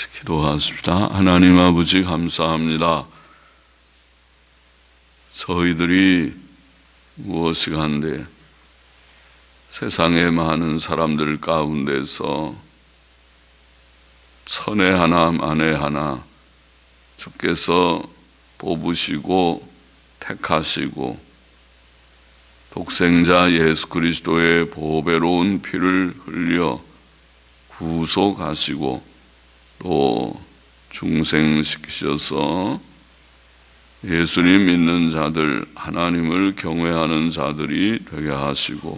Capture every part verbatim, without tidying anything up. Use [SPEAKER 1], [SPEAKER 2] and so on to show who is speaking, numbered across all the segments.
[SPEAKER 1] 기도하십시다. 하나님 아버지 감사합니다. 저희들이 무엇이 한데 세상의 많은 사람들 가운데서 천에 하나 만에 하나 주께서 뽑으시고 택하시고 독생자 예수 그리스도의 보배로운 피를 흘려 구속하시고 또 중생시키셔서 예수님 믿는 자들, 하나님을 경외하는 자들이 되게 하시고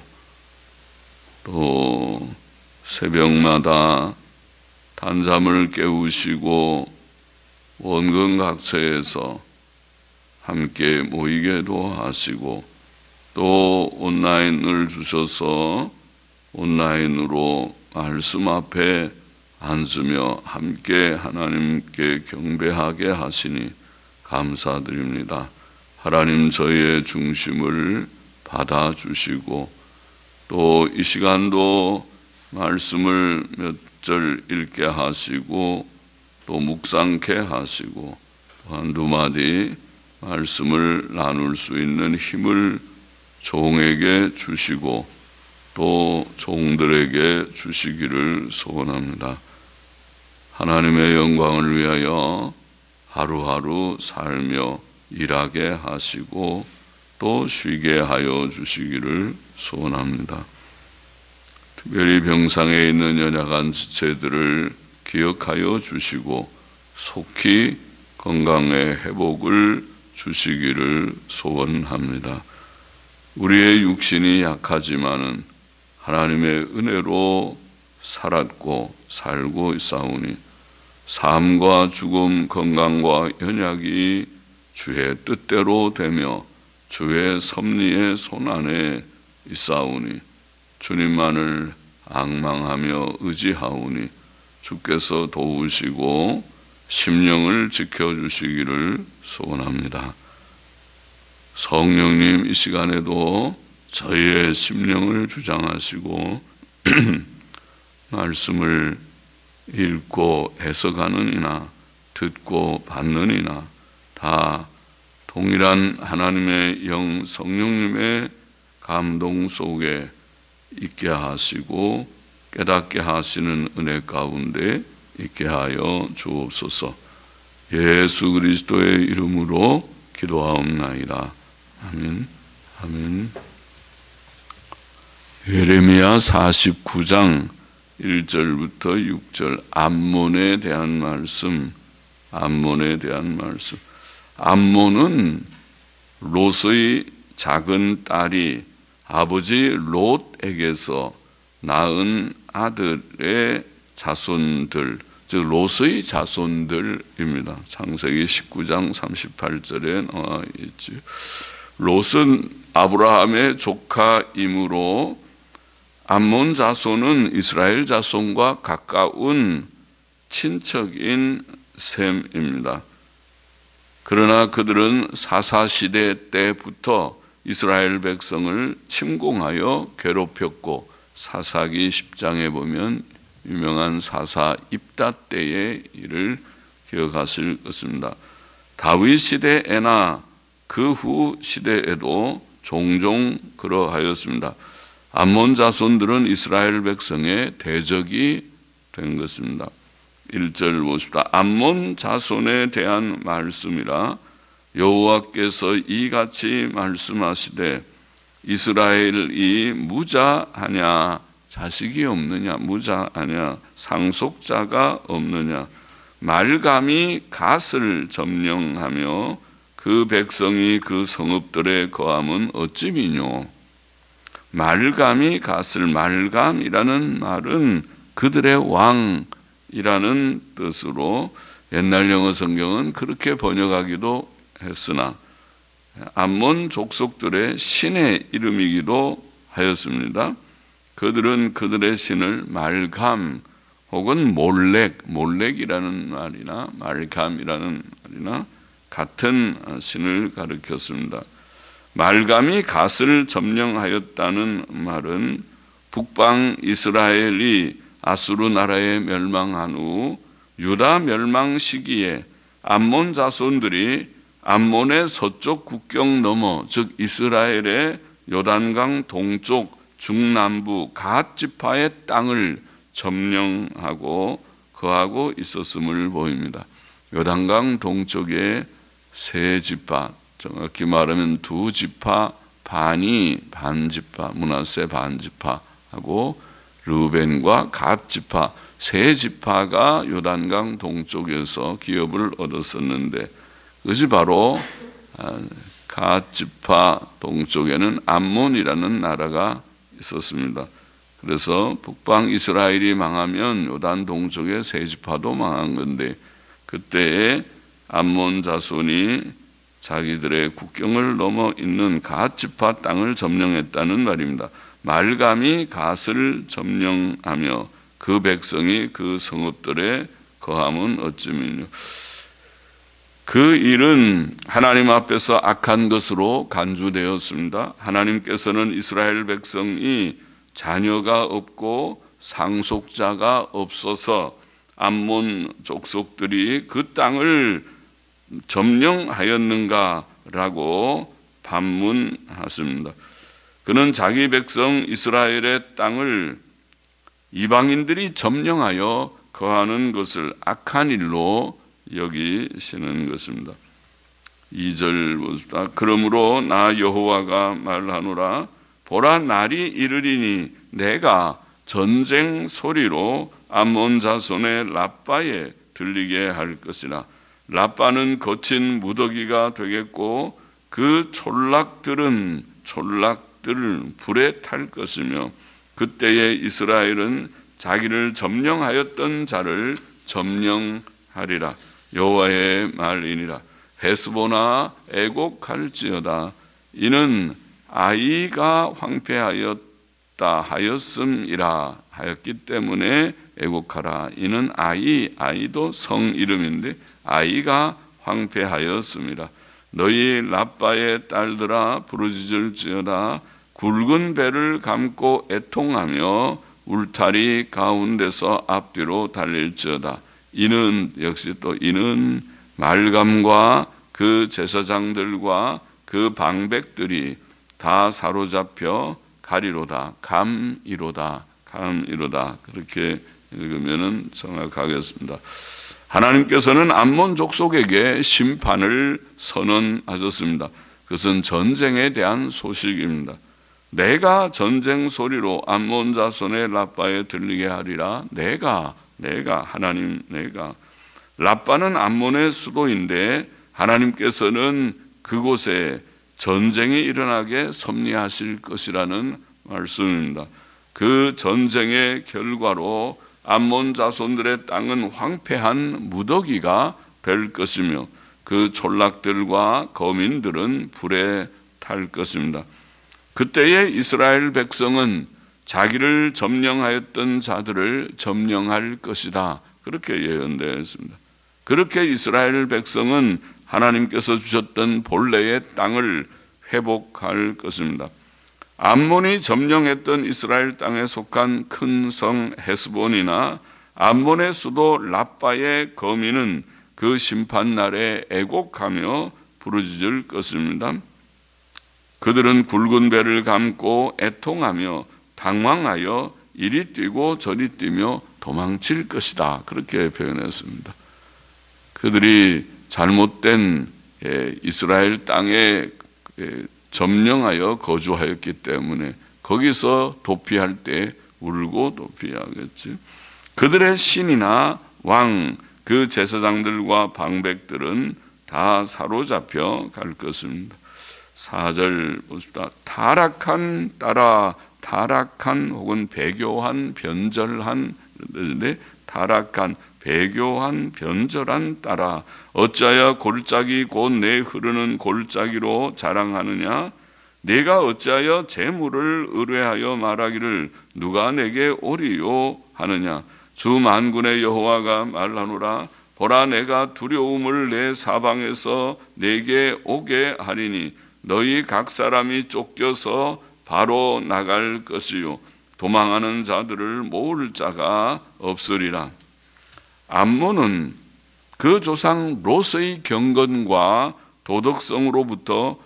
[SPEAKER 1] 또 새벽마다 단잠을 깨우시고 원근각처에서 함께 모이게도 하시고 또 온라인을 주셔서 온라인으로 말씀 앞에 앉으며 함께 하나님께 경배하게 하시니 감사드립니다. 하나님 저희의 중심을 받아주시고 또 이 시간도 말씀을 몇 절 읽게 하시고 또 묵상케 하시고 한두 마디 말씀을 나눌 수 있는 힘을 종에게 주시고 또 종들에게 주시기를 소원합니다. 하나님의 영광을 위하여 하루하루 살며 일하게 하시고 또 쉬게 하여 주시기를 소원합니다. 특별히 병상에 있는 연약한 지체들을 기억하여 주시고 속히 건강의 회복을 주시기를 소원합니다. 우리의 육신이 약하지만은 하나님의 은혜로 살았고 살고 있사오니 삶과 죽음, 건강과 연약이 주의 뜻대로 되며 주의 섭리의 손안에 있사오니 주님만을 앙망하며 의지하오니 주께서 도우시고 심령을 지켜주시기를 소원합니다. 성령님 이 시간에도 저희의 심령을 주장하시고 말씀을 읽고 해석하는 이나 듣고 받는 이나 다 동일한 하나님의 영 성령님의 감동 속에 있게 하시고 깨닫게 하시는 은혜 가운데 있게 하여 주옵소서. 예수 그리스도의 이름으로 기도하옵나이다. 아멘. 아멘. 예레미야 사십구 장 일 절부터 육 절 암몬에 대한 말씀. 암몬에 대한 말씀. 암몬은 롯의 작은 딸이 아버지 롯에게서 낳은 아들의 자손들, 즉 롯의 자손들입니다. 창세기 십구 장 삼십팔 절에 나와 있죠. 롯은 아브라함의 조카이므로 암몬 자손은 이스라엘 자손과 가까운 친척인 셈입니다. 그러나 그들은 사사시대 때부터 이스라엘 백성을 침공하여 괴롭혔고 사사기 십 장에 보면 유명한 사사 입다 때의 일을 기억하실 것입니다. 다윗 시대에나 그 후 시대에도 종종 그러하였습니다. 암몬 자손들은 이스라엘 백성의 대적이 된 것입니다. 일 절 보십시다. 암몬 자손에 대한 말씀이라 여호와께서 이같이 말씀하시되 이스라엘이 무자하냐 자식이 없느냐 무자하냐 상속자가 없느냐 말감이 갓을 점령하며 그 백성이 그 성읍들에 거함은 어찌미뇨. 말감이 갓을 말감이라는 말은 그들의 왕이라는 뜻으로 옛날 영어 성경은 그렇게 번역하기도 했으나 암몬 족속들의 신의 이름이기도 하였습니다. 그들은 그들의 신을 말감 혹은 몰렉, 몰렉이라는 말이나 말감이라는 말이나 같은 신을 가리켰습니다. 말감이 갓을 점령하였다는 말은 북방 이스라엘이 아수르 나라에 멸망한 후 유다 멸망 시기에 암몬 자손들이 암몬의 서쪽 국경 너머, 즉 이스라엘의 요단강 동쪽 중남부 갓 지파의 땅을 점령하고 거하고 있었음을 보입니다. 요단강 동쪽에 세 지파, 정확히 말하면 두 지파 반이 반지파, 므낫세 반지파하고 르벤과 갓 지파 세 지파가 요단강 동쪽에서 기업을 얻었었는데, 그것이 바로 갓 지파 동쪽에는 암몬이라는 나라가 있었습니다. 그래서 북방 이스라엘이 망하면 요단 동쪽의 세 지파도 망한 건데, 그때에 암몬 자손이 자기들의 국경을 넘어 있는 갓 지파 땅을 점령했다는 말입니다. 말감이 갓을 점령하며 그 백성이 그 성읍들에 거함은 어찌미뇨. 그 일은 하나님 앞에서 악한 것으로 간주되었습니다. 하나님께서는 이스라엘 백성이 자녀가 없고 상속자가 없어서 암몬 족속들이 그 땅을 점령하였는가라고 반문하십니다. 그는 자기 백성 이스라엘의 땅을 이방인들이 점령하여 거하는 것을 악한 일로 여기시는 것입니다. 이 절 보십시다. 그러므로 나 여호와가 말하노라. 보라, 날이 이르리니 내가 전쟁 소리로 암몬 자손의 라빠에 들리게 할 것이라. 라빠는 거친 무더기가 되겠고 그 촌락들은 촌락들을 불에 탈 것이며, 그때에 이스라엘은 자기를 점령하였던 자를 점령하리라. 여호와의 말이니라. 헤스보나 애곡할지어다. 이는 아이가 황폐하였다 하였음이라 하였기 때문에 애곡하라. 이는 아이, 아이도 성 이름인데 아이가 황폐하였음이라. 너희 라빠의 딸들아 부르짖을지어다. 굵은 배를 감고 애통하며 울타리 가운데서 앞뒤로 달릴지어다. 이는 역시 또 이는 말감과 그 제사장들과 그 방백들이 다 사로잡혀 가리로다. 감이로다. 감이로다. 그렇게 읽으면 정확하겠습니다. 하나님께서는 암몬 족속에게 심판을 선언하셨습니다. 그것은 전쟁에 대한 소식입니다. 내가 전쟁 소리로 암몬 자손의 라빠에 들리게 하리라. 내가 내가 하나님 내가. 라빠는 암몬의 수도인데 하나님께서는 그곳에 전쟁이 일어나게 섭리하실 것이라는 말씀입니다. 그 전쟁의 결과로 암몬 자손들의 땅은 황폐한 무더기가 될 것이며 그 촌락들과 거민들은 불에 탈 것입니다. 그때에 이스라엘 백성은 자기를 점령하였던 자들을 점령할 것이다. 그렇게 예언되어 있습니다. 그렇게 이스라엘 백성은 하나님께서 주셨던 본래의 땅을 회복할 것입니다. 암몬이 점령했던 이스라엘 땅에 속한 큰 성 헤스본이나 암몬의 수도 라빠의 거민은 그 심판날에 애곡하며 부르짖을 것입니다. 그들은 굵은 배를 감고 애통하며 당황하여 이리 뛰고 저리 뛰며 도망칠 것이다. 그렇게 표현했습니다. 그들이 잘못된 이스라엘 땅에 점령하여 거주하였기 때문에 거기서 도피할 때 울고 도피하겠지. 그들의 신이나 왕, 그 제사장들과 방백들은 다 사로잡혀 갈 것입니다. 사 절 보십시다. 타락한 따라 타락한 혹은 배교한 변절한, 타락한 배교한 변절한 따라 어찌하여 골짜기 곧 내 흐르는 골짜기로 자랑하느냐. 내가 어찌하여 재물을 의뢰하여 말하기를 누가 내게 오리요 하느냐. 주 만군의 여호와가 말하노라. 보라, 내가 두려움을 내 사방에서 내게 오게 하리니 너희 각 사람이 쫓겨서 바로 나갈 것이요 도망하는 자들을 모을 자가 없으리라. 암몬은 그 조상 롯의 경건과 도덕성으로부터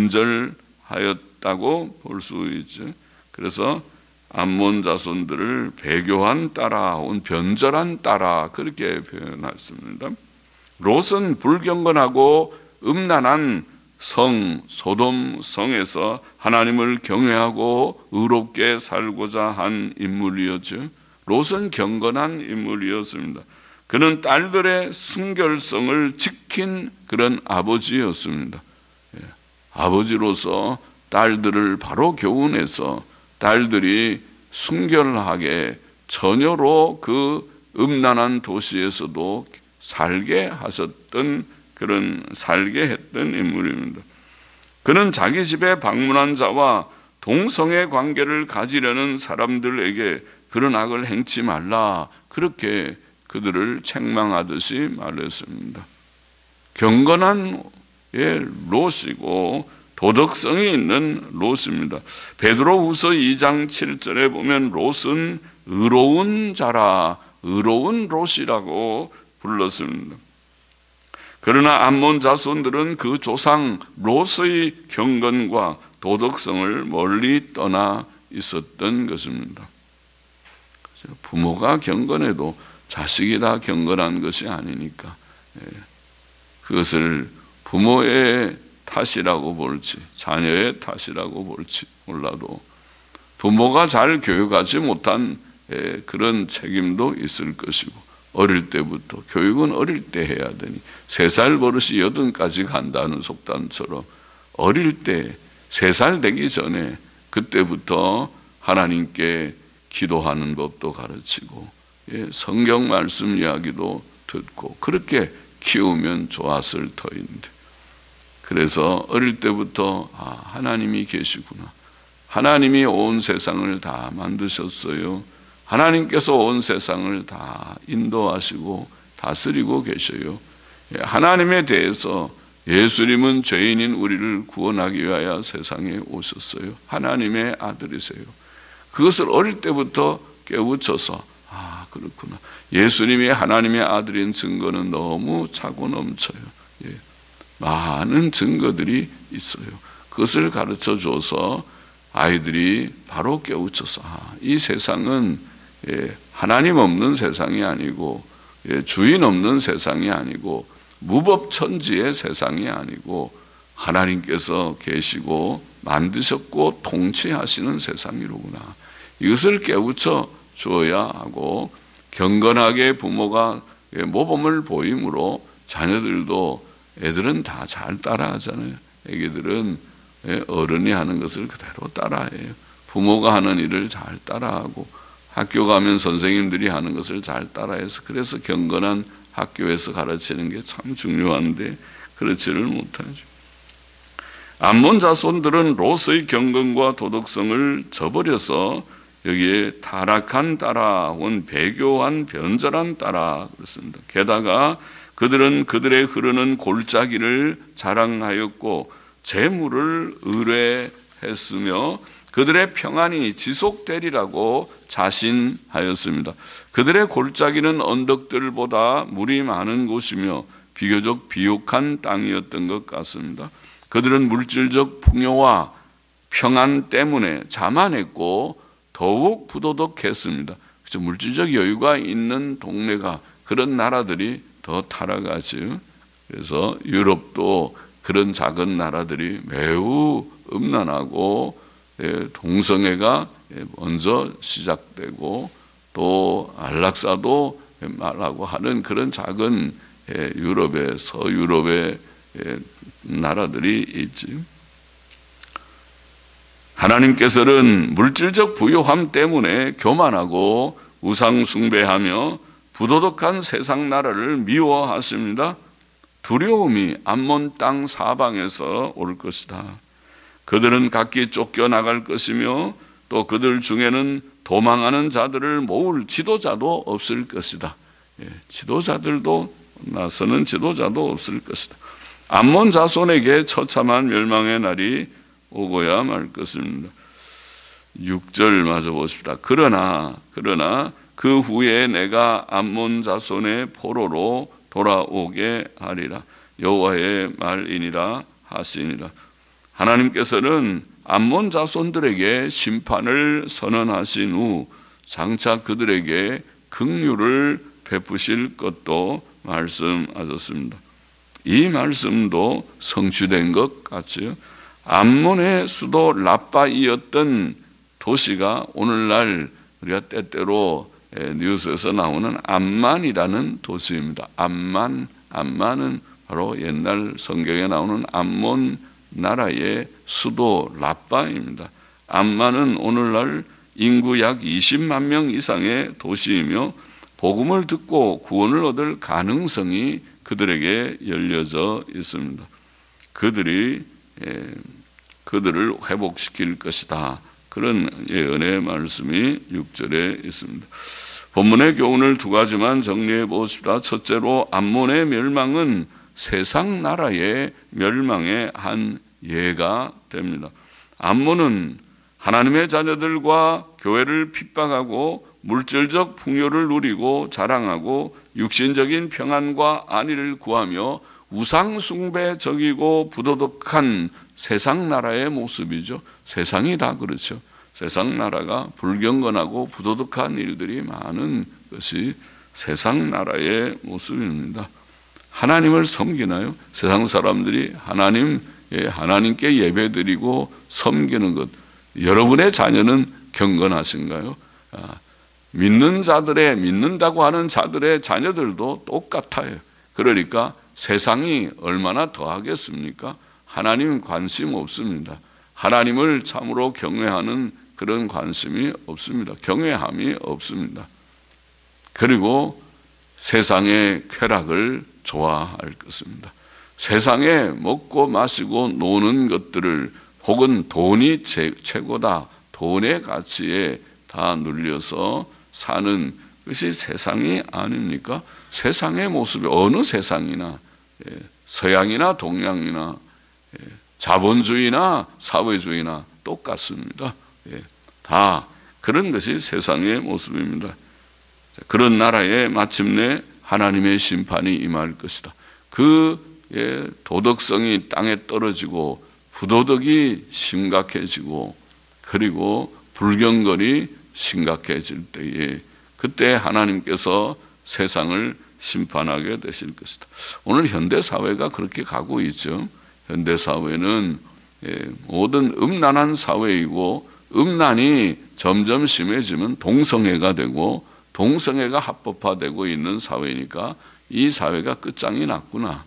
[SPEAKER 1] 변절하였다고 볼 수 있죠. 그래서 암몬 자손들을 배교한 딸아, 혹은 변절한 딸아, 그렇게 표현했습니다. 롯은 불경건하고 음란한 성, 소돔 성에서 하나님을 경외하고 의롭게 살고자 한 인물이었죠. 롯은 경건한 인물이었습니다. 그는 딸들의 순결성을 지킨 그런 아버지였습니다. 예. 아버지로서 딸들을 바로 교훈해서 딸들이 순결하게 전혀로 그 음란한 도시에서도 살게 하셨던, 그런 살게 했던 인물입니다. 그는 자기 집에 방문한 자와 동성애 관계를 가지려는 사람들에게 그런 악을 행치 말라, 그렇게 그들을 책망하듯이 말했습니다. 경건한 롯이고 도덕성이 있는 롯입니다. 베드로후서 이 장 칠 절에 보면 롯은 의로운 자라, 의로운 롯이라고 불렀습니다. 그러나 암몬 자손들은 그 조상 롯의 경건과 도덕성을 멀리 떠나 있었던 것입니다. 부모가 경건해도 자식이 다 경건한 것이 아니니까 그것을 부모의 탓이라고 볼지 자녀의 탓이라고 볼지 몰라도 부모가 잘 교육하지 못한 그런 책임도 있을 것이고, 어릴 때부터 교육은 어릴 때 해야 되니 세 살 버릇이 여든까지 간다는 속담처럼 어릴 때 세 살 되기 전에 그때부터 하나님께 기도하는 법도 가르치고 성경 말씀 이야기도 듣고 그렇게 키우면 좋았을 터인데, 그래서 어릴 때부터 아, 하나님이 계시구나, 하나님이 온 세상을 다 만드셨어요, 하나님께서 온 세상을 다 인도하시고 다스리고 계셔요, 하나님에 대해서 예수님은 죄인인 우리를 구원하기 위하여 세상에 오셨어요, 하나님의 아들이세요. 그것을 어릴 때부터 깨우쳐서 아 그렇구나, 예수님이 하나님의 아들인 증거는 너무 차고 넘쳐요. 예. 많은 증거들이 있어요. 그것을 가르쳐줘서 아이들이 바로 깨우쳐서 아, 이 세상은 예, 하나님 없는 세상이 아니고 예, 주인 없는 세상이 아니고 무법천지의 세상이 아니고 하나님께서 계시고 만드셨고 통치하시는 세상이로구나, 이것을 깨우쳐 주어야 하고, 경건하게 부모가 모범을 보임으로 자녀들도, 애들은 다 잘 따라하잖아요. 애기들은 어른이 하는 것을 그대로 따라해요. 부모가 하는 일을 잘 따라하고 학교 가면 선생님들이 하는 것을 잘 따라해서, 그래서 경건한 학교에서 가르치는 게 참 중요한데 그렇지를 못하죠. 암몬 자손들은 롯의 경건과 도덕성을 저버려서 여기에 타락한 딸아, 혹은 배교한 변절한 딸아 그렇습니다. 게다가 그들은 그들의 흐르는 골짜기를 자랑하였고 재물을 의뢰했으며 그들의 평안이 지속되리라고 자신하였습니다. 그들의 골짜기는 언덕들보다 물이 많은 곳이며 비교적 비옥한 땅이었던 것 같습니다. 그들은 물질적 풍요와 평안 때문에 자만했고 더욱 부도덕했습니다. 그렇죠? 물질적 여유가 있는 동네가, 그런 나라들이 더 타락하지요. 그래서 유럽도 그런 작은 나라들이 매우 음란하고 동성애가 먼저 시작되고 또 안락사도 말하고 하는 그런 작은 유럽의, 서유럽의 나라들이 있지. 하나님께서는 물질적 부유함 때문에 교만하고 우상 숭배하며 부도덕한 세상 나라를 미워하십니다. 두려움이 암몬 땅 사방에서 올 것이다. 그들은 각기 쫓겨나갈 것이며 또 그들 중에는 도망하는 자들을 모을 지도자도 없을 것이다. 예, 지도자들도, 나서는 지도자도 없을 것이다. 암몬 자손에게 처참한 멸망의 날이 오고야 말 것입니다. 육 절 마저 보십시다. 그러나 그러나 그 후에 내가 암몬 자손의 포로로 돌아오게 하리라. 여호와의 말이니라 하시니라. 하나님께서는 암몬 자손들에게 심판을 선언하신 후 장차 그들에게 긍휼을 베푸실 것도 말씀하셨습니다. 이 말씀도 성취된 것 같지요. 암몬의 수도 라빠이었던 도시가 오늘날 우리가 때때로 뉴스에서 나오는 암만이라는 도시입니다. 암만, 암만은 바로 옛날 성경에 나오는 암몬 나라의 수도 라빠입니다. 암만은 오늘날 인구 약 이십만 명 이상의 도시이며 복음을 듣고 구원을 얻을 가능성이 그들에게 열려져 있습니다. 그들이 그들을 회복시킬 것이다. 그런 예언의 말씀이 육 절에 있습니다. 본문의 교훈을 두 가지만 정리해 보십시다. 첫째로 암몬의 멸망은 세상 나라의 멸망의 한 예가 됩니다. 암몬은 하나님의 자녀들과 교회를 핍박하고 물질적 풍요를 누리고 자랑하고 육신적인 평안과 안위를 구하며 우상 숭배적이고 부도덕한 세상 나라의 모습이죠. 세상이 다 그렇죠. 세상 나라가 불경건하고 부도덕한 일들이 많은 것이 세상 나라의 모습입니다. 하나님을 섬기나요? 세상 사람들이 하나님, 하나님께 예배드리고 섬기는 것. 여러분의 자녀는 경건하신가요? 믿는 자들의, 믿는다고 하는 자들의 자녀들도 똑같아요. 그러니까 세상이 얼마나 더 하겠습니까? 하나님 관심 없습니다. 하나님을 참으로 경외하는 그런 관심이 없습니다. 경외함이 없습니다. 그리고 세상의 쾌락을 좋아할 것입니다. 세상에 먹고 마시고 노는 것들을 혹은 돈이 제, 최고다. 돈의 가치에 다 눌려서 사는 것이 세상이 아닙니까? 세상의 모습이 어느 세상이나 서양이나 동양이나 자본주의나 사회주의나 똑같습니다. 다 그런 것이 세상의 모습입니다. 그런 나라에 마침내 하나님의 심판이 임할 것이다. 그 도덕성이 땅에 떨어지고 부도덕이 심각해지고 그리고 불경건이 심각해질 때에 그때 하나님께서 세상을 심판하게 되실 것이다. 오늘 현대사회가 그렇게 가고 있죠. 현대사회는 모든 음란한 사회이고 음란이 점점 심해지면 동성애가 되고 동성애가 합법화되고 있는 사회니까 이 사회가 끝장이 났구나.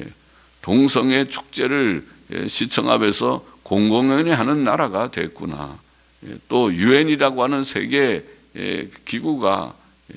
[SPEAKER 1] 동성애 축제를 시청 앞에서 공공연히 하는 나라가 됐구나. 또 유엔이라고 하는 세계 기구가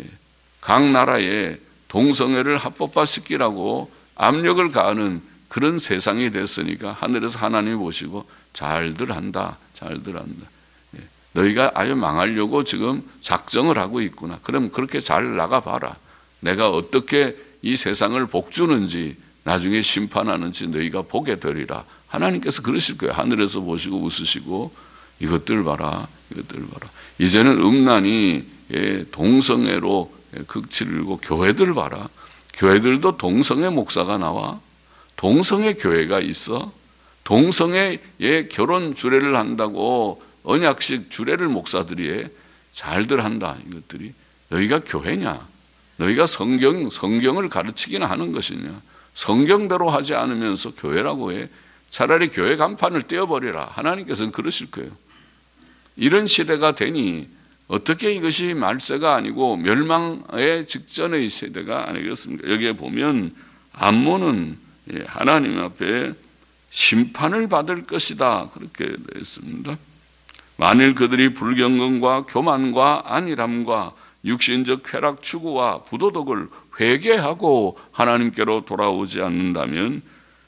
[SPEAKER 1] 각 나라에 동성애를 합법화시키라고 압력을 가하는 그런 세상이 됐으니까 하늘에서 하나님이 보시고 잘들 한다. 잘들 한다. 너희가 아예 망하려고 지금 작정을 하고 있구나. 그럼 그렇게 잘 나가봐라. 내가 어떻게 이 세상을 복주는지 나중에 심판하는지 너희가 보게 되리라. 하나님께서 그러실 거예요. 하늘에서 보시고 웃으시고 이것들 봐라. 이것들 봐라. 이제는 음란이 동성애로 극치를 이루고 교회들 봐라. 교회들도 동성애 목사가 나와. 동성애 교회가 있어. 동성애의 결혼 주례를 한다고 언약식 주례를 목사들이 해. 잘들 한다. 이것들이. 너희가 교회냐? 너희가 성경, 성경을 가르치기나 하는 것이냐? 성경대로 하지 않으면서 교회라고 해. 차라리 교회 간판을 떼어버리라. 하나님께서는 그러실 거예요. 이런 시대가 되니 어떻게 이것이 말세가 아니고 멸망의 직전의 세대가 아니겠습니까? 여기에 보면 암몬은 하나님 앞에 심판을 받을 것이다. 그렇게 되어 있습니다. 만일 그들이 불경건과 교만과 안일함과 육신적 쾌락 추구와 부도덕을 회개하고 하나님께로 돌아오지 않는다면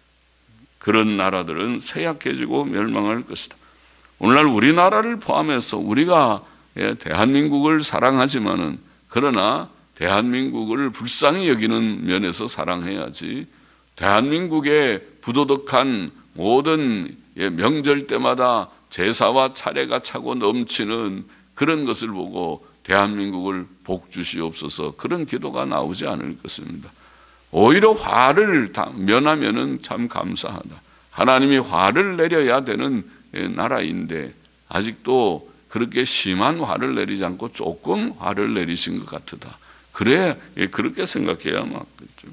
[SPEAKER 1] 그런 나라들은 쇠약해지고 멸망할 것이다. 오늘날 우리나라를 포함해서 우리가 대한민국을 사랑하지만은 그러나 대한민국을 불쌍히 여기는 면에서 사랑해야지 대한민국의 부도덕한 모든 명절 때마다 제사와 차례가 차고 넘치는 그런 것을 보고 대한민국을 복 주시옵소서, 그런 기도가 나오지 않을 것입니다. 오히려 화를 면하면은 참 감사하다. 하나님이 화를 내려야 되는 나라인데 아직도 그렇게 심한 화를 내리지 않고 조금 화를 내리신 것 같다. 그래, 그렇게 생각해야 맞겠죠.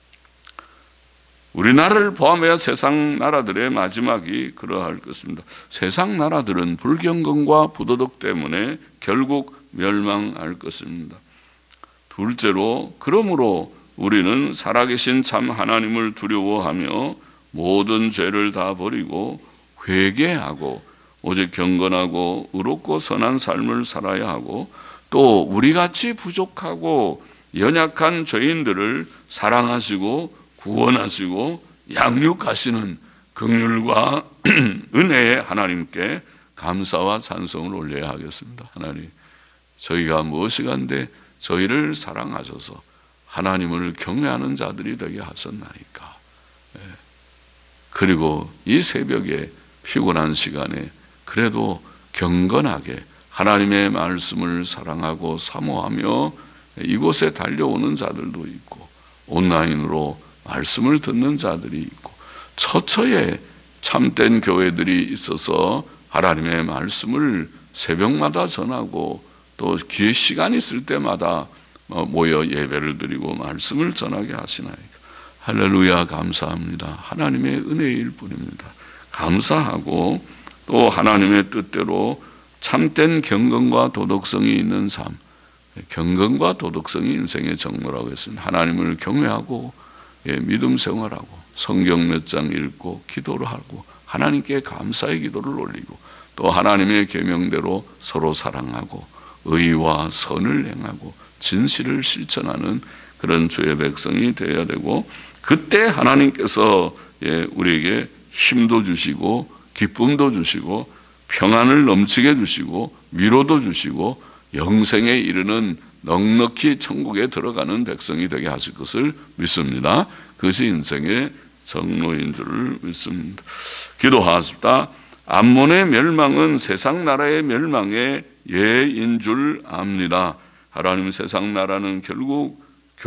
[SPEAKER 1] 우리나라를 포함해야 세상 나라들의 마지막이 그러할 것입니다. 세상 나라들은 불경건과 부도덕 때문에 결국 멸망할 것입니다. 둘째로, 그러므로 우리는 살아계신 참 하나님을 두려워하며 모든 죄를 다 버리고 회개하고 오직 경건하고 의롭고 선한 삶을 살아야 하고, 또 우리같이 부족하고 연약한 죄인들을 사랑하시고 구원하시고 양육하시는 긍휼과 은혜의 하나님께 감사와 찬송을 올려야 하겠습니다. 하나님, 저희가 무엇이간데 저희를 사랑하셔서 하나님을 경외하는 자들이 되게 하셨나이까. 그리고 이 새벽에 피곤한 시간에 그래도 경건하게 하나님의 말씀을 사랑하고 사모하며 이곳에 달려오는 자들도 있고, 온라인으로 말씀을 듣는 자들이 있고, 처처에 참된 교회들이 있어서 하나님의 말씀을 새벽마다 전하고 또 기회 시간이 있을 때마다 모여 예배를 드리고 말씀을 전하게 하시나이까. 할렐루야, 감사합니다. 하나님의 은혜일 뿐입니다. 감사하고 또 하나님의 뜻대로 참된 경건과 도덕성이 있는 삶, 경건과 도덕성이 인생의 정로라고 했습니다. 하나님을 경외하고 예, 믿음 생활하고 성경 몇 장 읽고 기도를 하고 하나님께 감사의 기도를 올리고 또 하나님의 계명대로 서로 사랑하고 의와 선을 행하고 진실을 실천하는 그런 주의 백성이 되어야 되고, 그때 하나님께서 예, 우리에게 힘도 주시고 기쁨도 주시고 평안을 넘치게 주시고 위로도 주시고 영생에 이르는 넉넉히 천국에 들어가는 백성이 되게 하실 것을 믿습니다. 그것이 인생의 정로인 줄을 믿습니다. 기도하십시다. 암몬의 멸망은 세상 나라의 멸망의 예인 줄 압니다. 하나님, 세상 나라는 결국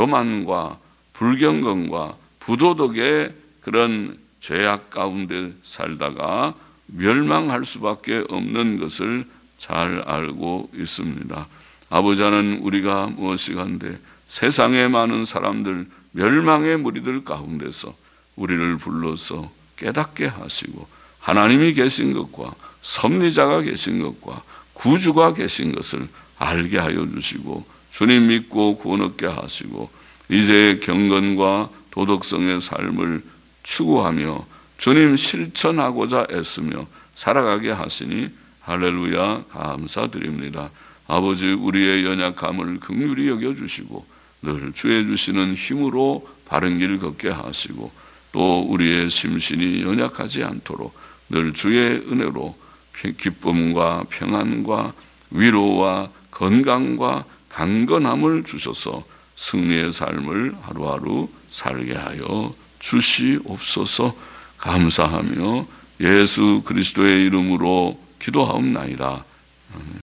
[SPEAKER 1] 교만과 불경건과 부도덕의 그런 죄악 가운데 살다가 멸망할 수밖에 없는 것을 잘 알고 있습니다. 아버지 하나님, 우리가 무엇이간데 세상에 많은 사람들, 멸망의 무리들 가운데서 우리를 불러서 깨닫게 하시고 하나님이 계신 것과 섭리자가 계신 것과 구주가 계신 것을 알게 하여 주시고 주님 믿고 구원 얻게 하시고 이제 경건과 도덕성의 삶을 추구하며 주님 실천하고자 애쓰며 살아가게 하시니 할렐루야, 감사드립니다. 아버지, 우리의 연약함을 긍휼히 여겨주시고 늘 주의 주시는 힘으로 바른 길 걷게 하시고 또 우리의 심신이 연약하지 않도록 늘 주의 은혜로 기쁨과 평안과 위로와 건강과 강건함을 주셔서 승리의 삶을 하루하루 살게 하여 주시옵소서. 감사하며 예수 그리스도의 이름으로 기도하옵나이다. 아멘.